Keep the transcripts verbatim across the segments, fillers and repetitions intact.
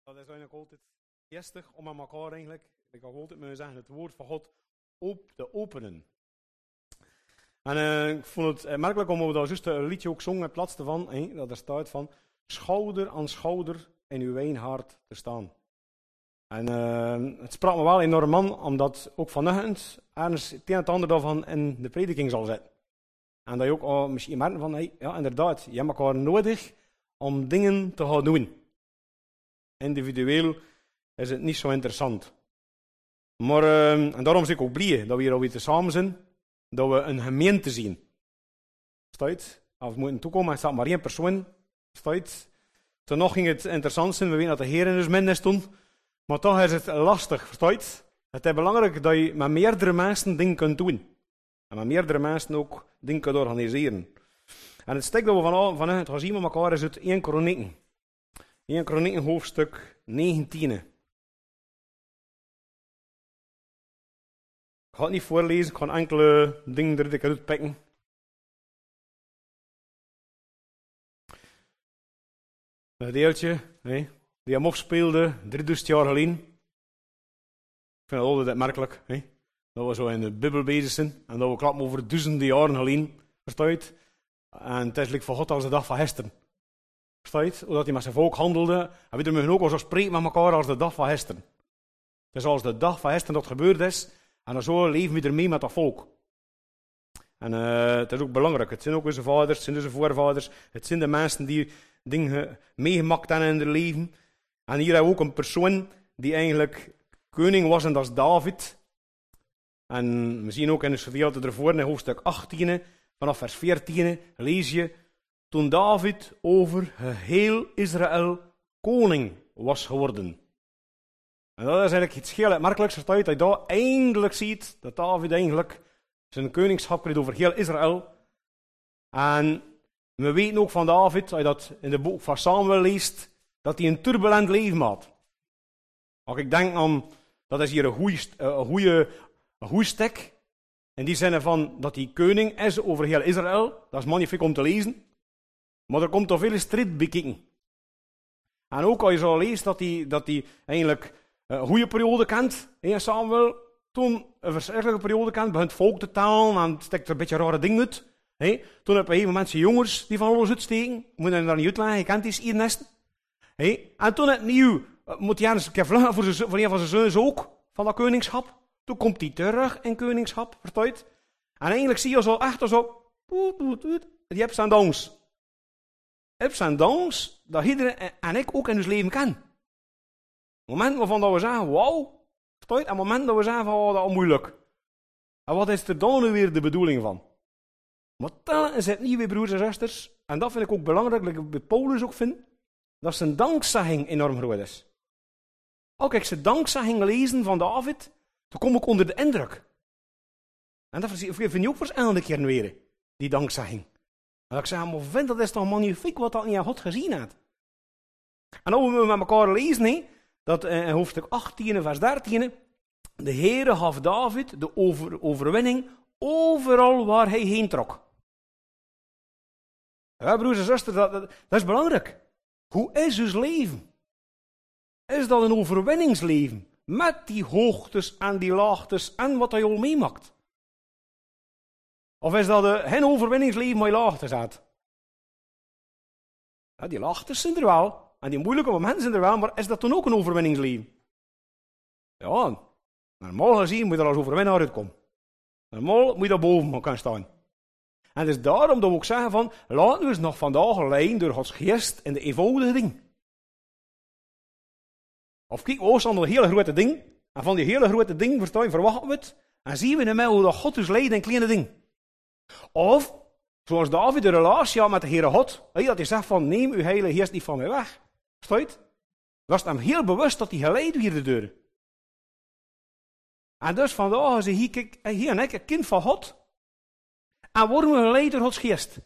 Dat is eigenlijk altijd lastig om aan elkaar eigenlijk, ik kan altijd moeten zeggen, het woord van God op te openen. En uh, ik vond het uh, merkelijk om daar juist een liedje ook zongen, het laatste van, hè, dat er staat van, schouder aan schouder in uw wijnhaard te staan. En uh, het sprak me wel enorm aan, omdat ook vanochtend ergens het een en het ander daarvan in de prediking zal zitten. En dat je ook oh, misschien merkt van, hey, ja inderdaad, je hebt elkaar nodig om dingen te gaan doen. Individueel is het niet zo interessant. Maar, uh, en daarom ben ik ook blij dat we hier alweer samen zijn, dat we een gemeente zien. Staat? Als we moeten toekomen, er staat maar één persoon. Staat? Toen nog ging het interessant zijn, we weten dat de Heer in ons midden stond, maar toch is het lastig, verstaat? Het is belangrijk dat je met meerdere mensen dingen kunt doen. En met meerdere mensen ook dingen kunt organiseren. En het stuk dat we van, vanuit gaan zien met elkaar is uit één Kronieken. één Kronieken hoofdstuk negentien. Ik ga het niet voorlezen, ik ga enkele dingen er uit pikken. Een deeltje, nee, die hem afspeelde drieduizend jaar geleden. Ik vind het altijd merkelijk, nee, dat we zo in de Bijbel bezig zijn en dat we klappen over duizenden jaren geleden, verstaat? En het is like van God als de dag van gisteren. Verstaat? Hoe dat hij met zijn volk handelde. En we mogen ook al zo spreken met elkaar als de dag van gisteren. Het is als de dag van gisteren dat gebeurd is. En dan zo leven we ermee met dat volk. En uh, het is ook belangrijk. Het zijn ook onze vaders, het zijn onze voorvaders. Het zijn de mensen die dingen meegemaakt hebben in hun leven. En hier hebben we ook een persoon die eigenlijk koning was en dat is David. En we zien ook in het gedeelte ervoor in hoofdstuk achttien, vanaf vers veertien, lees je, toen David over geheel Israël koning was geworden. En dat is eigenlijk iets heel merkelijks, dat je daar eindelijk ziet dat David eigenlijk zijn koningschap kreeg over heel Israël. En we weten ook van David, als je dat in het boek van Samuel leest, dat hij een turbulent leven had. Als ik denk aan, dat is hier een goede, een goede, een goede stek, in die zin van dat hij koning is over heel Israël. Dat is magnifiek om te lezen. Maar er komt toch veel strijd bij kijken. En ook als je zo leest dat hij, dat hij eigenlijk een goede periode kent, in Samuel, toen een verschrikkelijke periode kent, begint het volk te talen en steekt er een beetje rare dingen uit. He? Toen heb je even mensen jongens die van alles uitsteken, moet je daar niet uitleggen, je kent die hier nesten. He? En toen het nieuw, moet hij eens een keer vluggen voor, voor een van zijn zoons ook, van dat koningschap. Toen komt hij terug in koningschap, verstaat? En eigenlijk zie je zo echt zo, die hebt zijn dans. Ups en downs, dat iedereen en ik ook in ons leven kennen. Momenten waarvan dat we zeggen, wauw, verstaat? En momenten dat we zeggen, van, oh, dat is moeilijk. En wat is er dan nu weer de bedoeling van? Maar dan is het niet weer broers en zusters, en dat vind ik ook belangrijk, dat ik bij Paulus ook vind, dat zijn dankzegging enorm groot is. Als ik zijn dankzegging lezen van David, dan kom ik onder de indruk. En dat vind je ook voor elke keer weer, die dankzegging. En ik zeg, maar vind dat is toch magnifiek wat dat niet aan God gezien had. En dan moeten we met elkaar lezen, he, dat in hoofdstuk achttien, vers dertien, de Heere gaf David de over, overwinning overal waar hij heen trok. Ja, broers en zusters, dat, dat, dat is belangrijk. Hoe is ons leven? Is dat een overwinningsleven? Met die hoogtes en die laagtes en wat hij al meemaakt? Of is dat een, geen overwinningsleven waar je laagtes had? Ja, die laagtes zijn er wel. En die moeilijke momenten zijn er wel. Maar is dat dan ook een overwinningsleven? Ja, normaal gezien moet je er als overwinnaar uitkomen. Normaal moet je daar boven gaan staan. En het is daarom dat we ook zeggen van, laten we eens nog vandaag leiden door Gods geest in de eenvoudige dingen. Of kijk, we staan naar hele grote dingen. En van die hele grote dingen verstaan, verwachten we het. En zien we niet hoe dat God dus leidt in kleine dingen. Of, zoals David een relatie had met de Heere God, dat hij zegt van, neem uw heilige geest niet van mij weg. Verstaat? Was hem heel bewust dat hij geleid werd de deur. En dus vandaag is hij hier en ik een kind van God. En worden we geleid door Gods geest.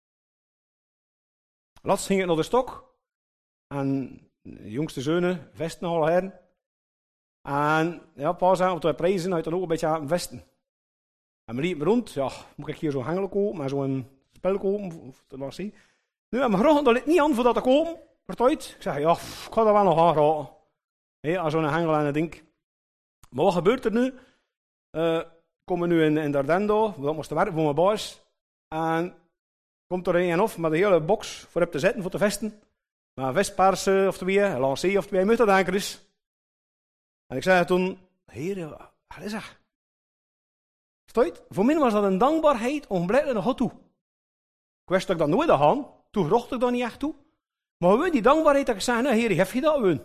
Laatst ging ik naar de stok. En de jongste zonen vesten al her. En ja, pa zei, op de prijzen had je dan ook een beetje aan het vesten. En we liepen rond, ja, moet ik hier zo'n hengel kopen, maar zo'n spel kopen, of te laten zien. Nu, en mijn groot, dat ligt niet aan voor dat te kopen. Vertooid? Ik zeg, ja, pff, ik ga dat wel nog aanraken. Hey, als zo'n hengel en een ding. Maar wat gebeurt er nu? Uh, komen nu in, in Dardendo, dat moest werken voor mijn baas. En komt er een of met een hele box voor op te zetten, voor te vesten. Met een vestpaars of twee, een lancé of twee, moet dat denken is. En ik zei toen, heer, wat is dat? Vertooid? Voor mij was dat een dankbaarheid om blijkbaar naar God toe. Ik wist dat ik dat nooit had gaan, toen rocht ik dat niet echt toe. Maar gewoon die dankbaarheid dat ik zei, nou heer, heb je dat gewoon?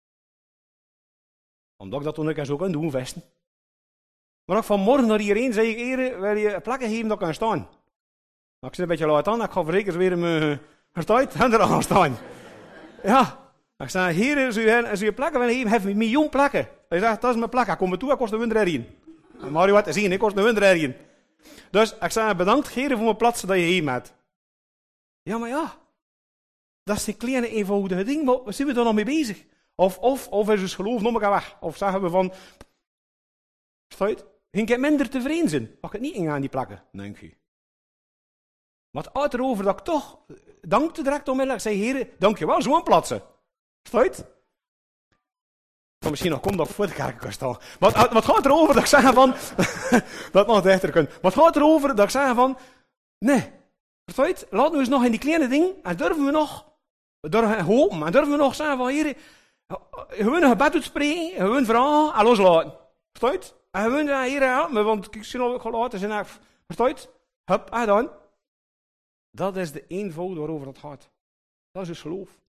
Omdat ik dat toen ik zo kan doen, vesten. Maar ook vanmorgen naar hierheen zei ik, heer, wil je plekken geven dat ik kan staan? Maar ik zit een beetje laat aan, ik ga verzekerd weer mijn vertooid en er aan staan. Ja. Ik zei, heer, als u, als u je plekken wil geven, heb je een miljoen plekken. Hij zegt, dat is mijn plek, ik kom er toe, ik kost een winter erin. Mario had te zien, ik kost een winter erin. Dus ik zei, bedankt, heer, voor mijn plaats dat je gegeven hebt. Ja, maar ja. Dat is die kleine eenvoudige ding, maar waar zijn we daar nog mee bezig? Of, of, of is ons geloof nog maar weg? Of zeggen we van, stuit, ging ik minder tevreden zijn? Mag ik het niet in aan die plekken? Denk je. Maar het gaat erover dat ik toch, dank te direct onmiddellijk, zei, heer, dank je wel, zo'n plaatsen. Stuit? Maar misschien nog komt dat voor de kerk kan staan. Maar wat gaat erover dat ik zeg van, dat nog dichter kunt. Wat gaat erover dat ik zeg van, nee, stuit, laten we eens nog in die kleine ding, en durven we nog, we durven hopen, en durven we nog zeggen van, heer, gewoon een gebed uitspreken, gewoon vragen en loslaten. Verstaat? En gewoon zeggen, heer, help me, want ik zie nog gelaten zijn. Verstaat? Hup, en dan. Dat is de eenvoud waarover het gaat. Dat is dus geloof.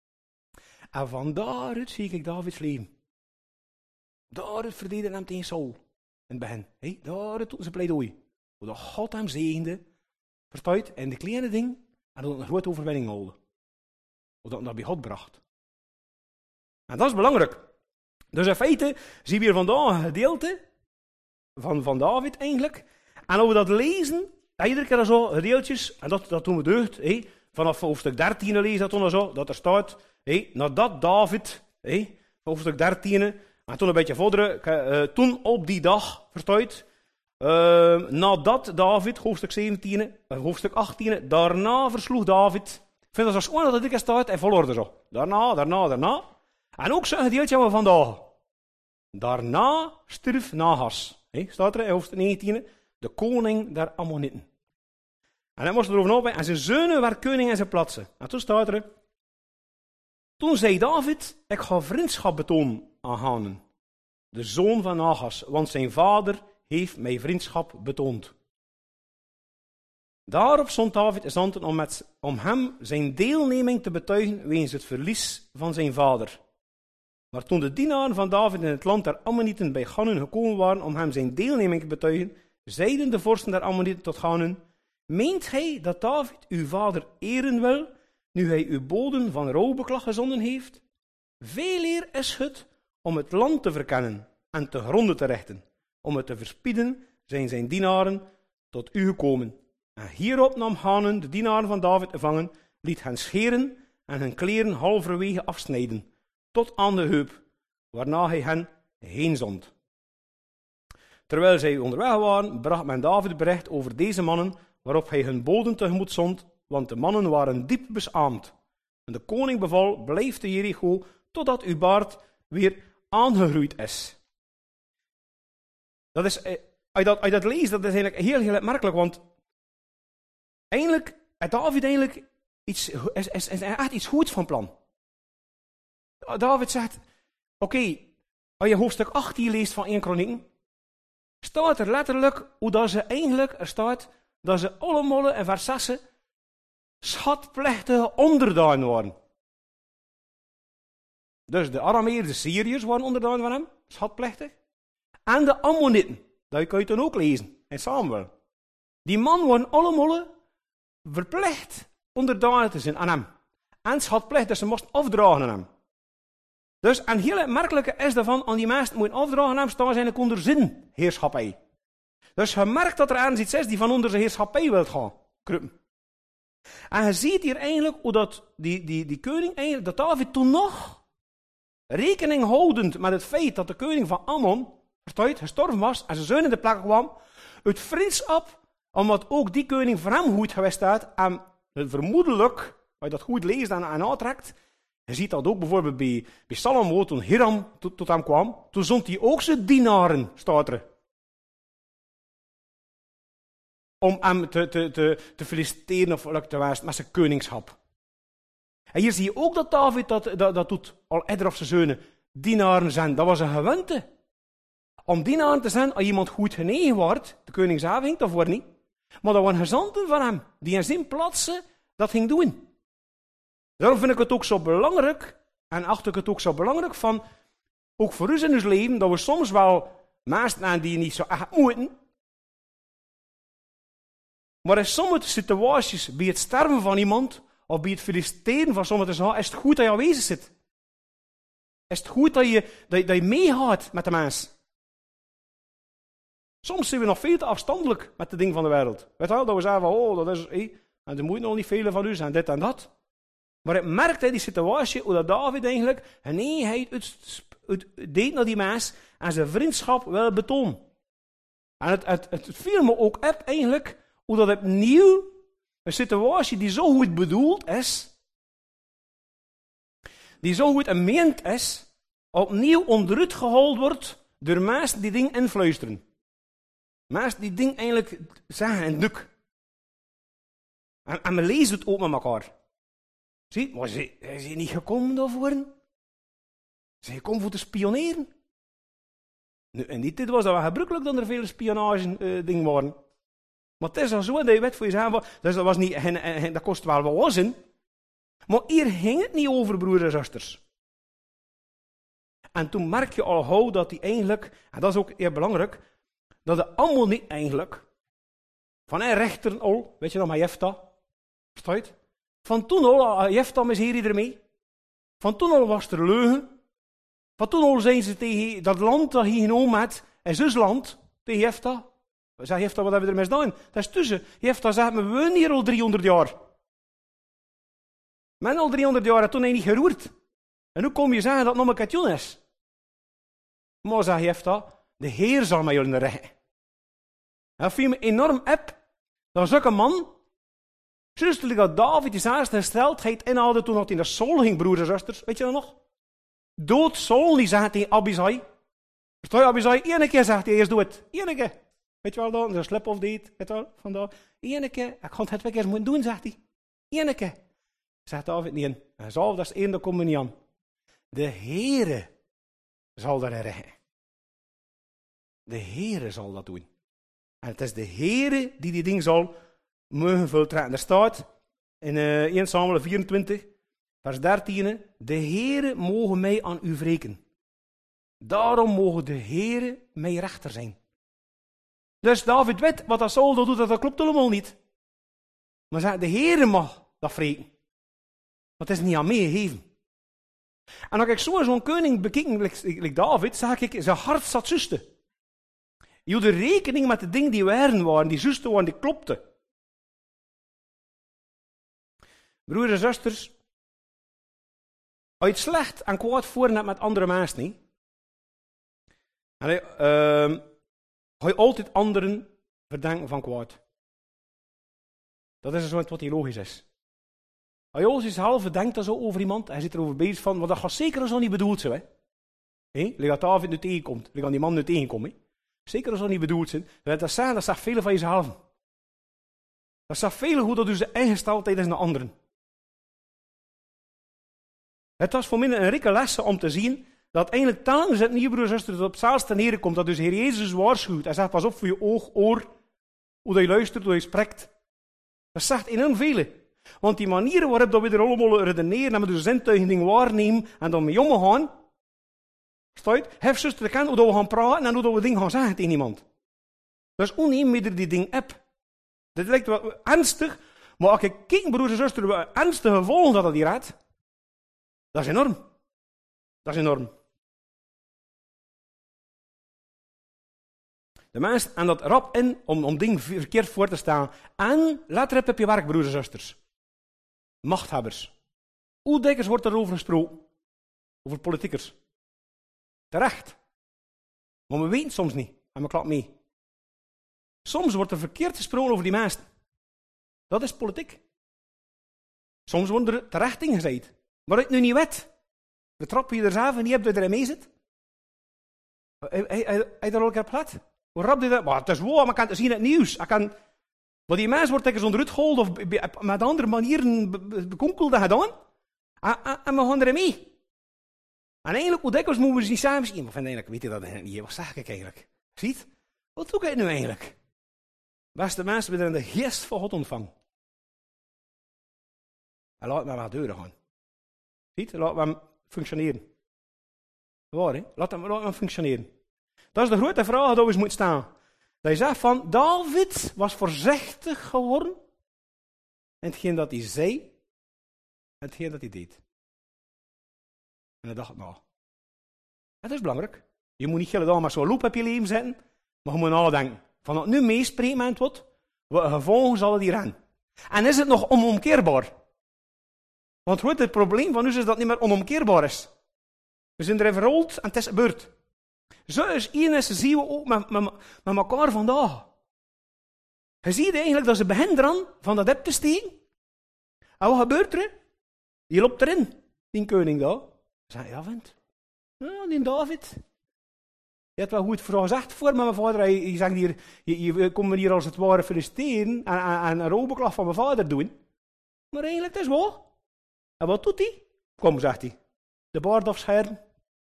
En van daaruit zie ik Davids leven. Daaruit verdedigde hem tegen Saul. In het begin. Hey, daaruit doet zijn pleidooi. Hoe dat God hem zegende. Verstaat? En de kleine ding. En dat een grote overwinning haalde. Hoe dat hem dat bij God bracht. En dat is belangrijk. Dus in feite zien we hier vandaag een gedeelte van, van David eigenlijk. En als we dat lezen, iedere keer zo gedeeltjes, en dat, dat doen we deugd. Hey, vanaf hoofdstuk dertien lezen dat dan zo, dat er staat, hey, nadat David, hey, hoofdstuk dertien, en toen een beetje vorderen, uh, toen op die dag, verstaat, uh, nadat David, hoofdstuk zeventien, uh, hoofdstuk achttien, daarna versloeg David. Ik vind dat zo schoon dat dit staat en volorde zo. Daarna, daarna, daarna. En ook zo'n gedeeltje hebben we vandaag. Daarna stierf Nahas. He, staat er in hoofdstuk negentien. De koning der Ammonieten. En hij moest erover nadenken. En zijn zonen waren koning in zijn plaatsen. En toen staat er. Toen zei David, ik ga vriendschap betonen aan Hanan, de zoon van Nahas, want zijn vader heeft mij vriendschap betoond. Daarop zond David de zanden om, met, om hem zijn deelneming te betuigen wegens het verlies van zijn vader. Maar toen de dienaren van David in het land der Ammonieten bij Hanun gekomen waren om hem zijn deelneming te betuigen, zeiden de vorsten der Ammonieten tot Hanun, meent gij dat David uw vader eren wil, nu hij uw boden van rouwbeklag gezonden heeft? Veel eer is het om het land te verkennen en te gronden te richten. Om het te verspieden zijn zijn dienaren tot u gekomen. En hierop nam Hanun de dienaren van David te vangen, liet hen scheren en hun kleren halverwege afsnijden, tot aan de heup, waarna hij hen heen zond. Terwijl zij onderweg waren, bracht men David bericht over deze mannen, waarop hij hun boden tegemoet zond, want de mannen waren diep beschaamd. En de koning beval, blijf te Jericho, totdat uw baard weer aangegroeid is. Dat is, als je dat, als je dat leest, dat is eigenlijk heel, heel merkelijk, want eigenlijk, David eigenlijk iets, is, is, is echt iets goeds van plan. David zegt, oké, okay, als je hoofdstuk achttien leest van Eerste Kronieken, staat er letterlijk hoe dat ze eigenlijk, er staat, dat ze allemaal in vers zes schatplechtige onderdaan waren. Dus de Arameërs, de Syriërs waren onderdaan van hem, schatplechtig. En de Ammonieten, dat kan je dan ook lezen, in Samuel. Die man waren allemaal verplicht onderdaan te zijn aan hem. En schatplechtig, dat ze moesten afdragen aan hem. Dus, en heel het merkelijke is daarvan, aan die mensen moeten afdragen aan hem, staan ze eigenlijk onder zijn heerschappij. Dus je merkt dat er ergens iets is die van onder zijn heerschappij wil gaan kruipen. En je ziet hier eigenlijk hoe dat die, die, die koning, eigenlijk, dat David toen nog, rekening houdend met het feit dat de koning van Ammon, verstaat, gestorven was en zijn zoon in de plek kwam, uit vriendschap, omdat ook die koning voor hem goed geweest had, en vermoedelijk, als je dat goed leest en, en aantrekt, Je ziet dat ook bijvoorbeeld bij, bij Salomo, toen Hiram tot, tot hem kwam. Toen zond hij ook zijn dienaren, staat er. Om hem te, te, te, te feliciteren of te wijzen met zijn koningschap. En hier zie je ook dat David dat, dat, dat doet. Al eerder of zijn zonen dienaren zijn. Dat was een gewoonte. Om dienaren te zijn, als iemand goed genegen wordt, de koning zelf ging daarvoor niet. Maar dat waren gezanten van hem, die in zijn plaatsen dat ging doen. Daarom vind ik het ook zo belangrijk, en acht ik het ook zo belangrijk van, ook voor ons in ons leven, dat we soms wel mensen aan die niet zo echt moeten. Maar in sommige situaties, bij het sterven van iemand, of bij het feliciteren van sommigen, is het goed dat je aanwezig zit. Is het goed dat je, dat je, dat je meegaat met de mens. Soms zijn we nog veel te afstandelijk met de dingen van de wereld. Weet je wel, dat we zeggen van, oh, dat is, hey, en er moet nog niet veel van u zijn, dit en dat. Maar ik merkte in die situatie hoe dat David eigenlijk een eenheid uit, uit, deed naar die mens en zijn vriendschap wil betonen. En het, het, het viel me ook op eigenlijk hoe dat opnieuw een situatie die zo goed bedoeld is, die zo goed gemeend is, opnieuw onderuit gehaald wordt door mensen die dingen influisteren. Mensen die dingen eigenlijk zeggen en duk. En, en we lezen het ook met elkaar. Zie, maar ze zijn niet gekomen daarvoor. Ze zijn gekomen voor te spioneren. Nu, in die tijd was dat wel gebruikelijk dat er veel spionage uh, dingen waren. Maar het is al zo dat je weet voor jezelf, dus dat, was niet, en, en, dat kost wel wat zin. Maar hier ging het niet over broers en zusters. En toen merk je al gauw dat die eigenlijk, en dat is ook heel belangrijk, dat de allemaal niet eigenlijk, van een rechter al, weet je nog, maar Jefta, verstaat? Van toen al, Jefta miserie ermee. Van toen al was er leugen. Van toen al zijn ze tegen dat land dat hij genomen had, en zijn land, tegen Jefta. Zeg Jefta, wat hebben we ermee gedaan? Dat is tussen. Jefta zegt, we wonen hier al driehonderd jaar. Men al driehonderd jaar had toen hij niet geroerd. En hoe kom je zeggen dat het nog een katjon is? Maar zegt Jefta, de Heer zal mij jullie rechten. En dat viel me enorm op, dat zulke man, zusterlijk dat David die zijn gesteldheid inhaalde toen hij naar Saul ging, broers en zusters, weet je dat nog? Dood Saul, die zegt tegen Abisai. Versta je, Abisai, ene keer zegt hij, eerst doe het, ene keer. Weet je wel dan, een slip of deed, weet je wel, vandaar. Ene keer, ik ga het twee keer moeten doen, zegt hij. Ene keer. Zegt David niet in. En zal, dat is één, dat komt me niet aan. De Heere zal daar rechten. De Heere zal dat doen. En het is de Heere die die ding zal mogen voltrekken. Er staat in uh, Eerste Samuel vierentwintig, vers dertien, de Heere mogen mij aan u wreken. Daarom mogen de Heere mij rechter zijn. Dus David weet wat dat Saul doet, dat klopt helemaal niet. Maar zegt, de Heere mag dat wreken. Maar het is niet aan mij gegeven. En als ik zo zo'n koning bekijk, like David, zeg ik, zijn hart zat zuster. Je hield rekening met de dingen die waren, waren die zuster waren, die klopten. Broers en zusters, als je het slecht en kwaad voor hebt met andere mensen, niet? En, uh, ga je altijd anderen verdenken van kwaad. Dat is zo wat die logisch is. Als je alles jezelf verdenkt dan zo over iemand, hij zit erover bezig van, maar dat gaat zeker zo niet bedoeld zijn. Hè? Leg dat David nu tegenkomt, leg aan die man nu tegenkomt. Hè? Zeker zo niet bedoeld zijn. Dat zegt, dat zegt veel van jezelf. Dat zegt veel hoe dat dus de ingesteldheid is naar anderen. Het was voor mij een rijke les om te zien dat eigenlijk telkens het nieuwe broers en zusters op hetzelfde neerkomt, dat dus Heer Jezus waarschuwt. Hij zegt, pas op voor je oog, oor, hoe dat je luistert, hoe je spreekt. Dat zegt enorm veel. Want die manieren waarop dat we er allemaal redeneren en met de zintuiging waarnemen en dan mee omgaan, verstaat? Heeft zuster te kennen hoe we gaan praten en hoe dat we dingen gaan zeggen tegen iemand. Dat is onneemder die ding op. Dat lijkt wel ernstig, maar als ik kijk, broers en zusters, wat ernstige gevolgen dat dat hier heeft, dat is enorm. Dat is enorm. De mensen en dat rap in om, om dingen verkeerd voor te staan. En let erop op je werk, broers en zusters. Machthebbers. Hoe dikwijls wordt erover gesproken? Over politiekers. Terecht. Maar we weten soms niet. En we klappen mee. Soms wordt er verkeerd gesproken over die mensen. Dat is politiek. Soms worden er terecht dingen gezegd. Maar ik nu niet weet. De trap je er zelf en niet hebt dat je erin mee zit. Hij, hij, hij, hij daar al een keer plat. Hoe rap je dat? Maar het is waar, maar ik kan het zien in het nieuws. Ik kan, maar die mens wordt tegen onderuit gehaald of met andere manieren bekonkeld en gedaan. En, en, en we gaan erin mee. En eigenlijk, hoe dikwijls moeten we ze niet samen zien? Maar eigenlijk weet je dat eigenlijk niet. Wat zeg ik eigenlijk? Ziet? Wat doe ik nu eigenlijk? Beste mensen, we hebben de geest van God ontvangen. En laat me maar deuren gaan. Ziet? Laat hem functioneren. Waar, hè? Laat hem, laat hem functioneren. Dat is de grote vraag die we moeten staan. Dat je zegt van, David was voorzichtig geworden in hetgeen dat hij zei en hetgeen dat hij deed. En hij dacht, nou, dat is belangrijk. Je moet niet hele dag maar zo'n loop op je leven zetten, maar je moet nadenken. Van dat nu meespreekt met wat, wat gevolgen zal het hier aan. En is het nog onomkeerbaar? Want goed, het probleem van ons is dat het niet meer onomkeerbaar is. We zijn erin verrold en het is gebeurd. Zo is één zien we ook met, met, met elkaar vandaag. Je ziet eigenlijk dat ze beginnen eraan van dat heb te steken. En wat gebeurt er? Die loopt erin, die koning daar. Zeg je, ja, vent. Ja, die David. Je hebt wel goed voor gezegd voor mijn vader. Je, je zegt hier, je, je komt hier als het ware feliciteren en, en, en een robeklag van mijn vader doen. Maar eigenlijk, het is waar. En wat doet hij? Kom, zegt hij. De baard afscheren.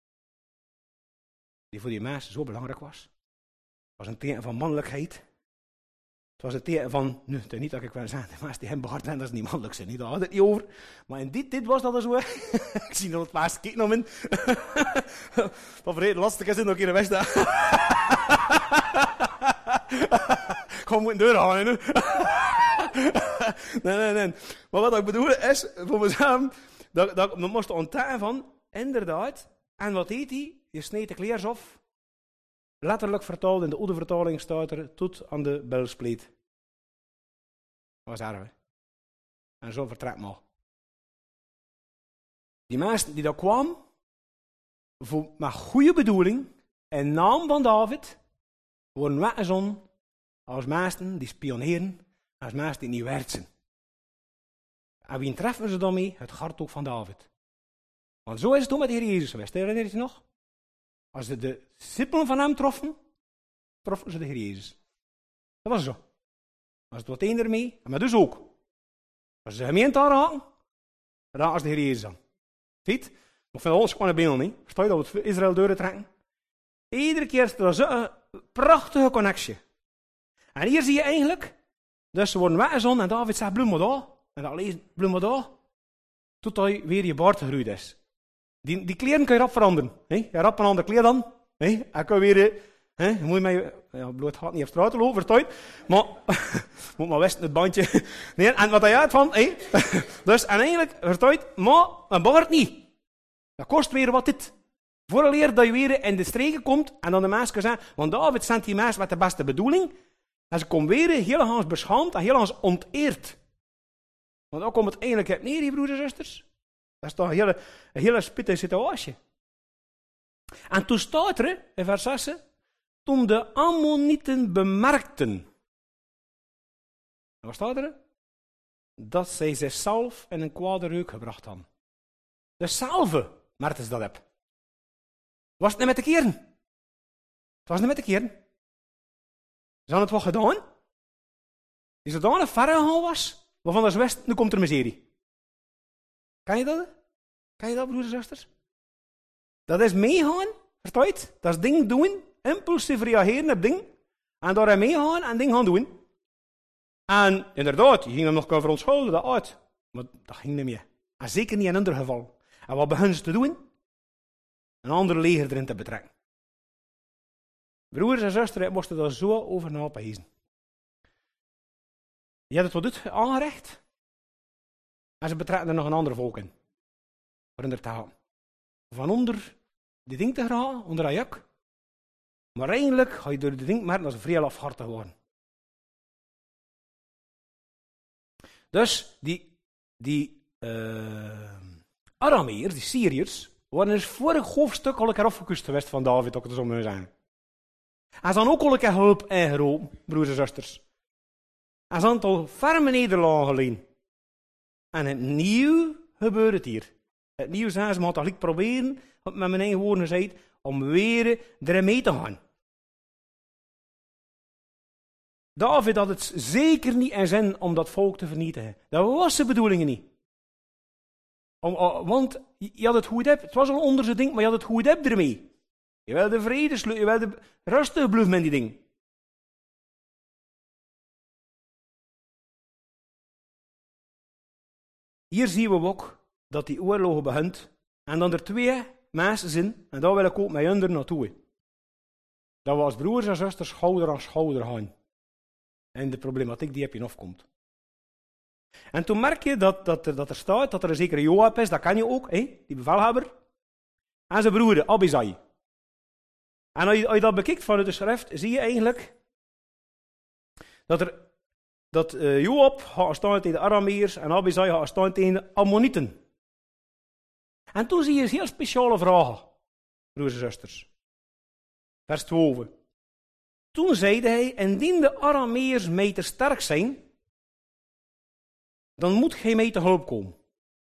Die voor die mensen zo belangrijk was. Het was een teken van mannelijkheid. Het was een teken van, nu, het is niet dat ik wel zeggen, de mensen die hem baard zijn, dat is niet mannelijk zijn, niet, daar had het niet over. Maar in dit, dit was dat zo. Ik zie nog het paarse kijk nog in. Van verreden lastig is het nog in de weg. Gewoon moeten deur gaan, nu. Nee, nee, nee. Maar wat ik bedoel is, voor mezelf, dat, dat ik me moest ontdekken van, inderdaad, en wat deed hij? Je sneed de kleers af. Letterlijk vertaald, in de oude vertaling staat er, tot aan de bilspleet. Dat was erg. En zo vertrekt maar. Die mensen die daar kwamen, voor, met goede bedoeling, in naam van David, worden weggezonden als mensen die spioneren, als mensen die niet waard zijn. En wie treffen ze dan mee? Het hart ook van David. Want zo is het ook met de Heer Jezus geweest. Herinner je je nog? Als ze de discipelen van hem troffen, troffen ze de Heer Jezus. Dat was zo. Als het wat één ermee, en met dus ook. Als ze de gemeente aanraken, raken ze de Heer Jezus aan. Ziet? Nog van ons gewoon een beeld, niet? Versta je dat we het voor Israël deuren trekken? Iedere keer is er zo'n prachtige connectie. En hier zie je eigenlijk, dus ze worden weggezonden en David zegt, bloem maar daar. En dan leest bloem maar daar. Totdat weer je baard gegroeid is. Die, die kleren kun je rap veranderen. He? Je rap een ander kleed dan. He? En kun je weer... He? Je moet met je... Ja, bloed gaat niet op straat lopen, verstuit. Maar... moet maar wisten het bandje. Nee, en wat hij uit van... He? Dus, en eigenlijk, verstuit. Maar, een baard niet. Dat kost weer wat dit. Vooraleer dat je weer in de streken komt. En dan de mensen zeggen... Want David zendt die mensen met de beste bedoeling. En ze komen weer heel erg beschaamd en heel erg onteerd. Want dan komt het eigenlijk uit neer, die broeders en zusters. Dat is toch een hele, een hele spittige situatie. En toen staat er, in vers zes, toen de Ammonieten bemerkten. Wat staat er? Dat zij zichzelf in een kwade reuk gebracht hadden. De salve, merkten ze dat op. Was het niet met de keren? Het was niet met de keren. Ze hadden het wat gedaan. Die zodanig ver gegaan was, waarvan ze wist, nu komt er miserie. Kan je dat? Kan je dat, broeders en zusters? Dat is meegaan, versta je het? Dat is ding doen, impulsief reageren op ding, en daar meegaan en ding gaan doen. En inderdaad, je ging hem nog kunnen verontschuldigen, dat uit. Maar dat ging niet meer. En zeker niet in een ander geval. En wat beginnen ze te doen? Een ander leger erin te betrekken. Broeders en zusters, moesten daar zo over napezen. Je hebt het tot dit aangerecht. En ze betrekken er nog een ander volk in. Voor in de taal. Van onder die ding te geraken, onder een jak. Maar eigenlijk ga je door die ding merken dat ze vrij afhartig worden. Dus die, die uh, Arameërs, die Syriërs, waren dus vorig hoofdstuk al een keer afgekust geweest van David, ook het zo moet zijn. En ze hadden ook al een keer hulp ingeroepen, broers en zusters. En ze hadden al ferme nederlagen geleden. En het nieuw gebeurt het hier. Het nieuws zei ze, maar toch ik proberen, wat met mijn eigen woorden zei, om weer erin mee te gaan. David had het zeker niet in zin om dat volk te vernietigen. Dat was zijn bedoelingen niet. Om, want je had het goed heb, het was al onder zijn ding, maar je had het goed heb ermee. Je wilde vrede sluiten, je wilde rustig blijven met die ding. Hier zien we ook dat die oorlogen begint en dan er twee mensen zijn en daar wil ik ook met hun naartoe. Dat we als broers en zusters schouder aan schouder gaan. En de problematiek die op je afkomt. En toen merk je dat, dat, er, dat er staat dat er een zekere Joab is, dat kan je ook, hè, die bevelhebber. En zijn broer Abisai. En als je, als je dat bekijkt vanuit de schrift, zie je eigenlijk dat, er, dat uh, Joab gaat staan tegen de Arameërs en Abisai gaat staan tegen de Ammonieten. En toen zie je een heel speciale vragen, broers en zusters. Vers twaalf. Toen zeide hij, indien de Arameërs mij te sterk zijn, dan moet gij mij te hulp komen.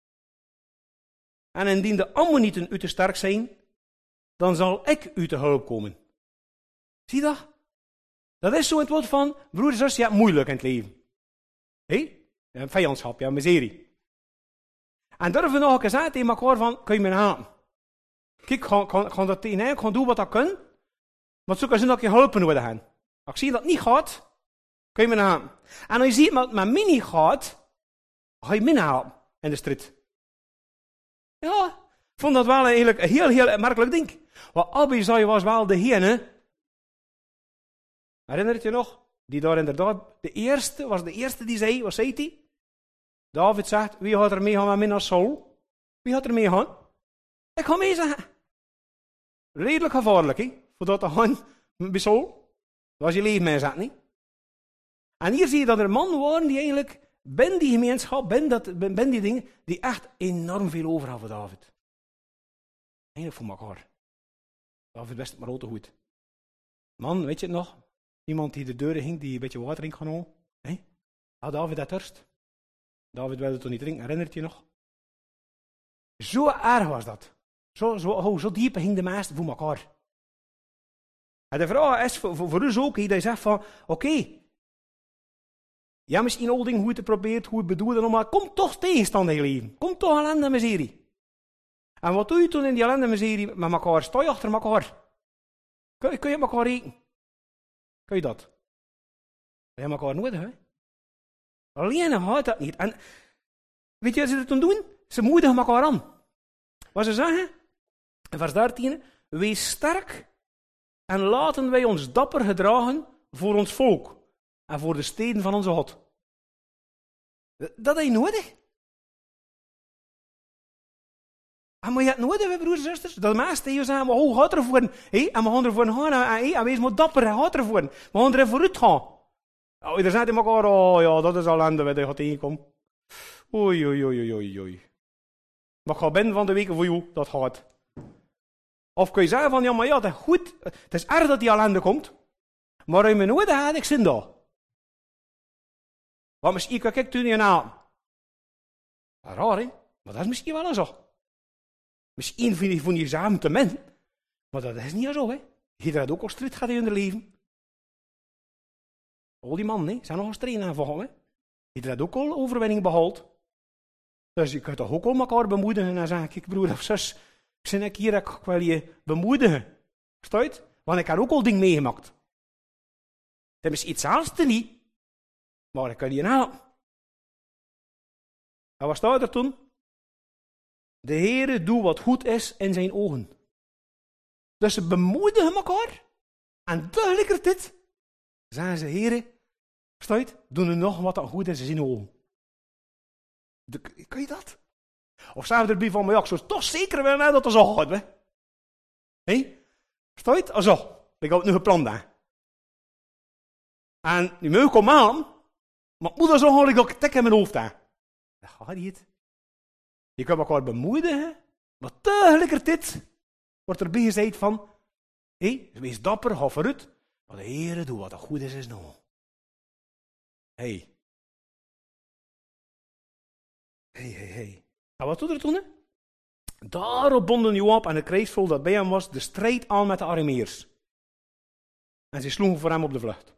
En indien de Ammonieten u te sterk zijn, dan zal ik u te hulp komen. Zie je dat? Dat is zo in het woord van, broer en zus, je hebt moeilijk in het leven. Hé? Hey? Vijandschap, ja, miserie. En durven we nog een keer zeggen tegen elkaar van, kun je me helpen? Kijk, ik ga, ga, ga dat tegen ik ga doen wat ik kan, maar het zou kunnen zijn dat ik je hulp nodig heb. Als ik zie dat het niet gaat, kun je me helpen. En als je ziet dat het met mij niet gaat, ga je me helpen in de strijd. Ja, ik vond dat wel eigenlijk een heel, heel merkelijk ding. Want Abisai was wel degene, herinner je je nog? Die daar inderdaad, de eerste, was de eerste die zei, wat zei hij? David zegt, wie gaat er mee gaan met mij naar Saul? Wie gaat er mee gaan? Ik ga mee zeggen. Redelijk gevaarlijk, hè? Voor dat te gaan bij Saul. Dat was je leven mee zet, niet? En hier zie je dat er mannen waren die eigenlijk, binnen die gemeenschap, binnen, dat, binnen die dingen, die echt enorm veel over hadden voor David. Eigenlijk voor elkaar. David wist het maar al te goed. Man, weet je het nog? Iemand die de deuren ging, die een beetje water in kan halen. Hey? Had David dat dorst? David wilde toch niet drinken, herinnert je nog? Zo erg was dat. Zo, zo, oh, zo diep ging de meesten voor elkaar. En de vraag is voor, voor, voor ons ook, dat je zegt van, oké, okay, ja, misschien al dingen goed geprobeerd, goed bedoeld, maar kom toch tegenstand in je leven. Kom toch ellende en miserie. En wat doe je toen in die ellende en miserie met elkaar? Sta je achter elkaar? Kun je, kun je elkaar rekenen? Kun je dat? We hebben elkaar nodig, hè? Alleen gaat dat niet. En weet je wat ze er toen doen? Ze moedigen elkaar aan. Wat ze zeggen, in vers dertien, wees sterk en laten wij ons dapper gedragen voor ons volk en voor de steden van onze God. Dat heb je nodig. En maar je hebt nodig, hè, broers en zusters. Dat de meesten hier zeggen, oh, gaat ervoor. Hey, en we gaan ervoor gaan. En, hey, en wees maar dapper, gaat ervoor. We gaan er vooruit gaan. Oh, er zijn tegen elkaar, oh ja, dat is al ellende waar je gaat tegenkomen. Oei, oei, oei, oei, oei. Maar ik ga binnen van de weken voor jou, dat gaat. Of kun je zeggen van, ja, maar ja, dat is goed. Het is erg dat die ellende komt. Maar als je me nodig hebt, ik zin daar. Want misschien kan ik toen je naam. Raar, hè? Maar dat is misschien wel zo. Misschien vind je van je samen te min. Maar dat is niet zo, hè? Je hebt ook al strijd gehad in hun leven. Al die mannen, hè, zijn nog een strijd aan voor, hè? Je hebt ook al overwinning behaald. Dus je kunt toch ook al elkaar bemoedigen en zeggen, kijk broer of zus, ik zit hier, ik wil je bemoedigen. Verstaat je? Want ik heb ook al dingen meegemaakt. Het is iets anders niet, maar ik kan je helpen. En wat staat er toen? De Heere doet wat goed is in zijn ogen. Dus ze bemoedigen elkaar. En tegelijkertijd zeggen ze, Heere, versta je? Doen er nog wat dat goed is in zijn ogen. De, kan je dat? Of zijn we erbij van, maar ja, ik zou toch zeker willen dat er zo gaat, hè? Hé? Hey? Versta je? Ah, zo. Ik had het nu gepland, hè? En die meuk komt aan, maar het moet er zo gewoon dat ik tik in mijn hoofd, hè? Dat gaat niet. Je kunt elkaar bemoedigen, maar tegelijkertijd wordt erbij gezegd van, hé, hey, wees dapper, ga vooruit, maar de Heere doet wat er goed is, is nou. Hé. Hey. Hé, hé, hé. En wat doet er toen, hè? Daarop bonden Joab en het krijgsvolk dat bij hem was de strijd aan met de Arameërs. En ze sloegen voor hem op de vlucht.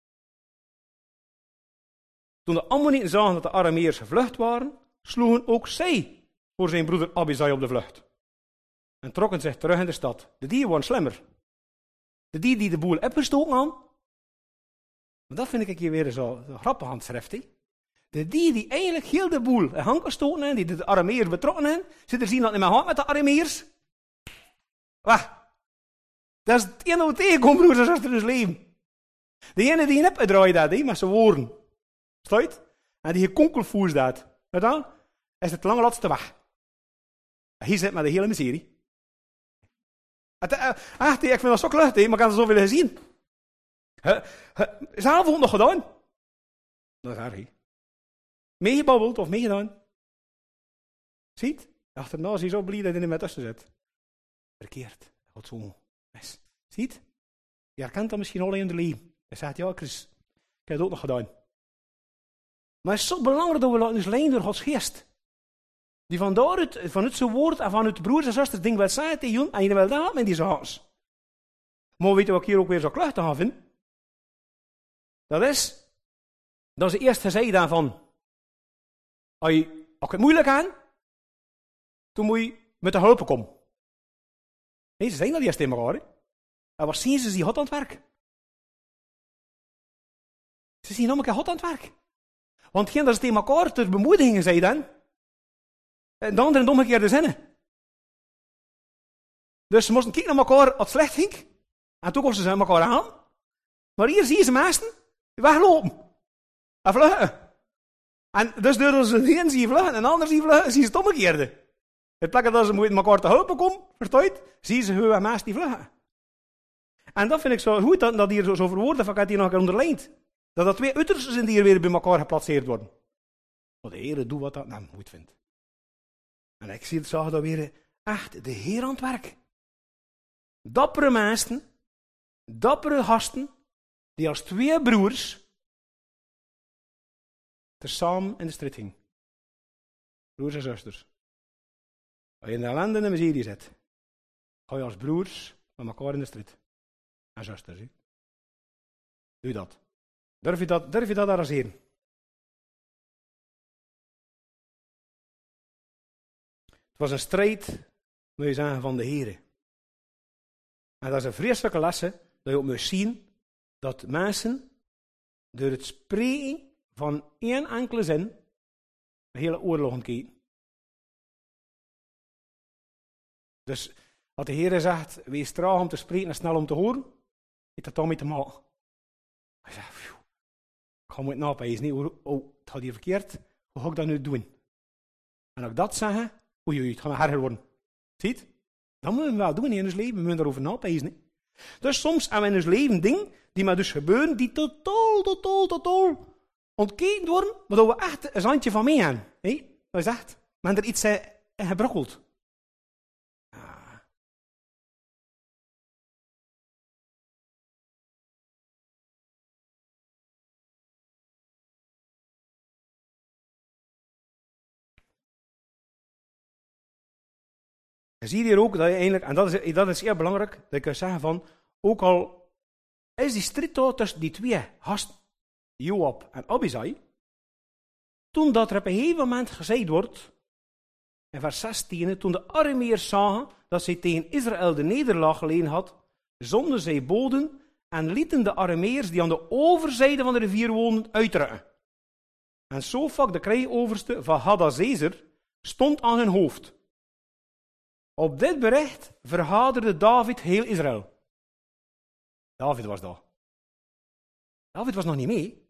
Toen de Ammonieten zagen dat de Arameërs gevlucht waren, sloegen ook zij voor zijn broeder Abisai op de vlucht. En trokken zich terug in de stad. De dieren waren slimmer. De dier die de boel opgestoken hadden. Maar dat vind ik hier weer zo, zo grappig aan het schrift. He. De dier die eigenlijk heel de boel in hand gestoken hebben, die de Arameërs betrokken hebben, zit er zien dat niet meer gaat met de Arameërs. Wacht. Dat is het enige wat tegenkomt, broers en zusters, in het leven. De ene die een opgedraaid had, he, met zijn woorden. Sluit? En die gekonkelvoers dat. En dan is het lange laatste weg. En hier zit met de hele miserie. Echt, ik vind dat zo klucht, maar ik heb er zoveel gezien. Zelf ook nog gedaan. Dat is erg. Meegebabbeld of meegedaan. Ziet? Achterna is hij zo blij dat hij er niet meer tussen zit. Verkeerd. Dat zo is. Ziet? Je herkent dat misschien al in de leven. Je zegt, ja, Chris, ik heb het ook nog gedaan. Maar het is zo belangrijk dat we ons leiden door Gods geest. Die van daaruit, vanuit zijn woord en vanuit broers en zusters dingen wil zeggen tegen je en je wil dat met die zaken. Maar weet je wat ik hier ook weer zo kluchtig aan vind? Dat is, dat is de eerste gezegd daarvan. Als je als het moeilijk aan, toen moet je met de hulp komen. Nee, ze zijn dat eerst in elkaar. En wat zien ze, die God aan het werk. Ze zien namelijk God aan het werk. Want geen dat ze tegen elkaar ter bemoedigingen zijn dan, en de andere in de omgekeerde zinnen. Dus ze moesten kijken naar elkaar als het slecht ging. En toen konden ze elkaar aan. Maar hier zie je ze meesten weglopen. En vluchten. En dus door ze de een zie je vluchten en de ander zie je vluchten, zie je het omgekeerde. In plaats dat ze moeten elkaar te helpen komen, verstaat, zie je ze hun en meest die vluchten. En dat vind ik zo goed, dat, dat hier zo, zo verwoorden, van ik heb hier nog een onderlijnd. Dat dat twee uitersten zijn die hier weer bij elkaar geplaatseerd worden. Maar de Heer doet wat dat nou goed vindt. En ik zie het zo dat weer echt de Heer aan het werk. Dappere mensen, dappere gasten, die als twee broers tezamen in de strijd gingen. Broers en zusters. Als je in de ellende en de miserie zit, ga je als broers met elkaar in de strijd. En zusters. He. Doe dat. Durf je dat, durf je dat arrangeren? Het was een strijd, moet je zeggen, van de Heere. En dat is een vreselijke lessen, dat je ook moet zien, dat mensen door het spreken van één enkele zin een hele oorlog kijken. Dus wat de Heere zegt, wees traag om te spreken en snel om te horen, heeft dat daarmee te maken. Hij zegt, phew, ik ga moet napijzen, niet? Oh, het gaat hier verkeerd, hoe ga ik dat nu doen? En als ik dat zeg, oei, oei, het gaat me erger worden. Ziet? Dat moeten we wel doen in ons leven, we moeten daarover napijzen. Dus soms hebben we in ons leven dingen die maar dus gebeuren, die totaal, totaal, totaal ontketend worden, maar dat we echt een handje van mee hebben. Hey? Dat is echt, men er iets in gebrokkeld. Ah. Je ziet hier ook dat je eigenlijk, en dat is, dat is heel belangrijk, dat je kunt zeggen van, ook al is die strijd tussen die twee gasten, Joab en Abisai, toen dat er op een gegeven moment gezegd wordt, in vers zestien, toen de Arameërs zagen dat zij tegen Israël de nederlaag geleden had, zonden zij boden en lieten de Arameërs die aan de overzijde van de rivier woonden uitrukken. En Sofak, de krijgoverste van Hadazezer, stond aan hun hoofd. Op dit bericht vergaderde David heel Israël. David was daar. David was nog niet mee.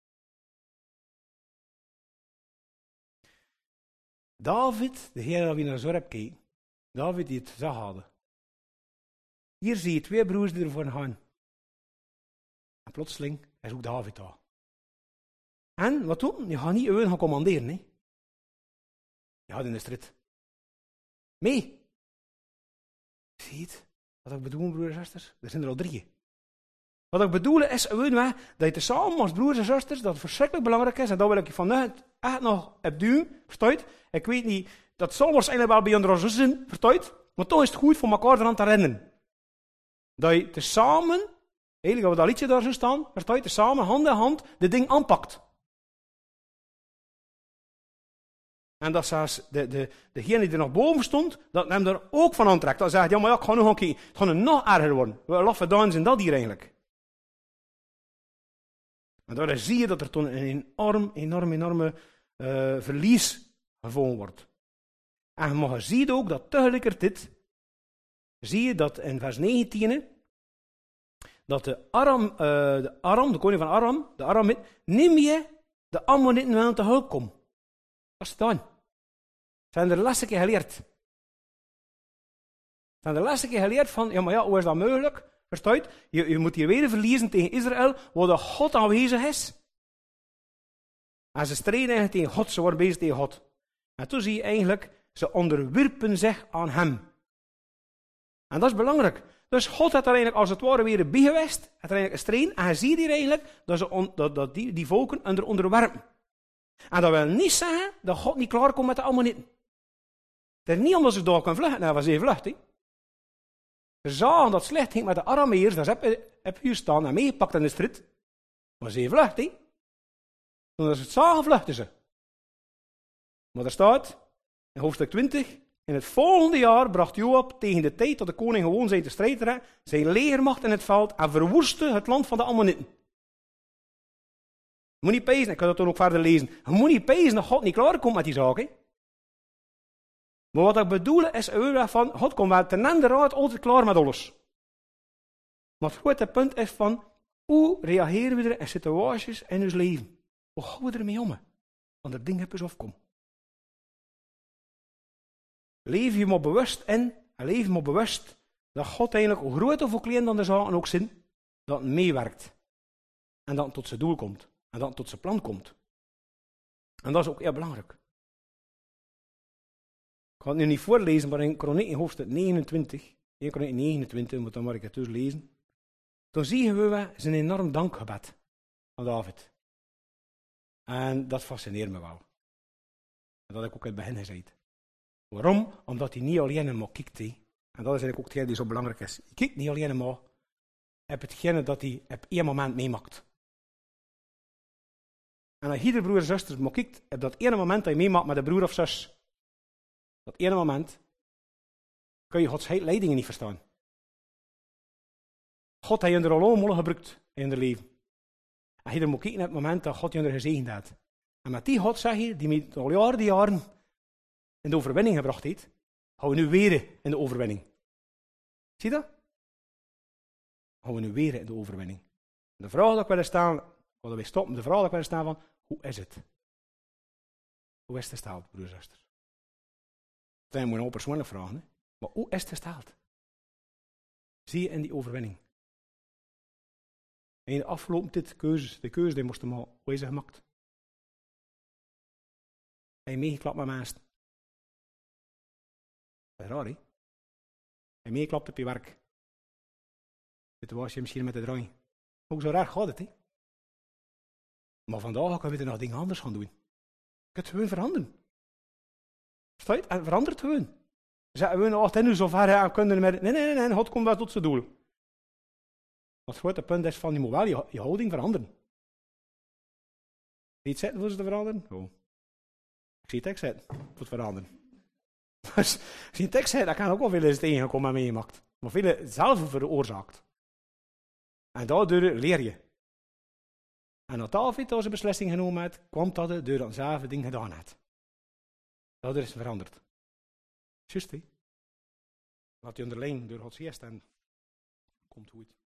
David, de Heer die naar Zorb keek, David die het zag hadden. Hier zie je twee broers die ervoor gaan. En plotseling is ook David daar. En wat doen? Je gaat niet even gaan commanderen. Hè? Je gaat in de strijd. Mee. Zie je het? Wat ik bedoel, broers en zusters? Er zijn er al drie. Wat ik bedoel is, dat je tezamen als broers en zusters, dat het verschrikkelijk belangrijk is, en dat wil ik je vanuit echt nog op duwen, verstaat? Ik weet niet, dat zal waarschijnlijk wel bij onder ons zijn, vertuid, maar toch is het goed voor elkaar eraan te rennen. Dat je tezamen, eigenlijk wat dat liedje daar zo staan, vertuid, tezamen, hand in hand, de ding aanpakt. En dat zelfs de, de, degene die er nog boven stond, dat hem er ook van aantrekt. Dan zegt, ja maar ja, ik ga nog een keer, het gaat nog erger worden. Wat laffe dans in dat hier eigenlijk. En daar zie je dat er toen een enorm, enorm, enorme uh, verlies gevonden wordt. En je ziet ook dat tegelijkertijd, zie je dat in vers negentien, dat de Aram, uh, de Aram, de koning van Aram, de Aram, neem je de Ammonieten wel te hulp komen. Dat is het dan. Ze hebben er laatste keer geleerd. Ze hebben de laatste keer geleerd van, ja maar ja, hoe is dat mogelijk? Verstaat? Je, je moet hier weer verliezen tegen Israël, waar de God aanwezig is. En ze strijden eigenlijk tegen God, ze worden bezig tegen God. En toen zie je eigenlijk, ze onderwerpen zich aan hem. En dat is belangrijk. Dus God had er eigenlijk als het ware weer bij geweest, had er eigenlijk een strijd, en je ziet hier eigenlijk dat, ze on, dat, dat die, die volken onder onderwerpen. En dat wil niet zeggen dat God niet klaarkomt met de Ammonieten. Het is niet omdat ze daar kunnen vluchten, nou was ze vlucht. He. Ze zagen dat het slecht ging met de Arameërs, dat ze heb hier staan en meegepakt in de strijd. Maar ze vlucht. He. Toen ze het zagen, vluchten ze. Maar er staat, in hoofdstuk twintig, in het volgende jaar bracht Joab tegen de tijd dat de koning gewoon zijn te strijden, zijn legermacht in het veld en verwoestte het land van de Ammonieten. Je moet niet pezen, ik kan dat toen ook verder lezen. Je moet niet pezen dat God niet klaarkomt met die zaken. Maar wat ik bedoel is, van, God komt wel ten einde raad altijd klaar met alles. Maar het grote punt is van, hoe reageren we er in situaties in ons leven? Hoe gaan we ermee om? Want dat ding heb je afkomen. Leef je maar bewust in, en leef je maar bewust, dat God eigenlijk, hoe groot of hoe klein dan de zaken ook zijn, dat het meewerkt. En dat het tot zijn doel komt. En dat het tot zijn plan komt. En dat is ook heel belangrijk. Ik ga het nu niet voorlezen, maar in Kronieken hoofdstuk negenentwintig, in Kronieken negenentwintig, moet dan maar ik het dus lezen. Dan zien we zijn enorm dankgebed van David. En dat fascineert me wel. En dat heb ik ook in het begin gezegd. Waarom? Omdat hij niet alleen maar kijkt. He. En dat is eigenlijk ook hetgeen die zo belangrijk is. Je kijkt niet alleen maar op hetgene dat hij op één moment meemaakt. En als iedere broer en zuster maar kijkt op dat ene moment dat je meemaakt met de broer of zus, dat ene moment, kun je Gods leidingen niet verstaan. God heeft je er al allemaal gebruikt in je leven. En je moet kijken op het moment dat God je er gezegend heeft. En met die God, zeg je, die met al jaren die jaren in de overwinning gebracht heeft, gaan we nu weer in de overwinning. Zie je dat? Gaan we nu weer in de overwinning. De vraag dat ik wil stellen, wat we stoppen, de vraag dat ik wil stellen van, hoe is het? Hoe is het gesteld, broers en zusters? Dat moet je nou persoonlijk vragen, hè? Maar hoe is het gesteld? Zie je in die overwinning? En in de afgelopen tijd keuzes, de keuze die moesten maar, hoe is het gemaakt? Heb je meegeklapt met mensen? Dat is raar, hè? Heb je meegeklapt op je werk? Dit was je misschien met de draai. Ook zo raar gaat het, hè? Maar vandaag kunnen we er nog dingen anders gaan doen. Je kunt het gewoon veranderen. Versta je? En verandert gewoon. Zeggen we nou, als het nu zo ver en kunnen met... Nee, nee, nee, God komt wel tot zijn doel. Het grote punt is van, je moet wel je, je houding veranderen. Zie je het zitten voor ze te veranderen? Oh. Ik zie het tekst zitten voor het veranderen. Dus, als je het tekst zit, dan kan ook wel veel eens tegenkomen en meemaakt. Maar veel zelf veroorzaakt. En daardoor leer je. En dat David als een beslissing genomen heeft, kwam dat door dat zelf ding gedaan had. Daardoor is het veranderd. Juist, hè? Laat je onderlijn door Gods geest en komt goed.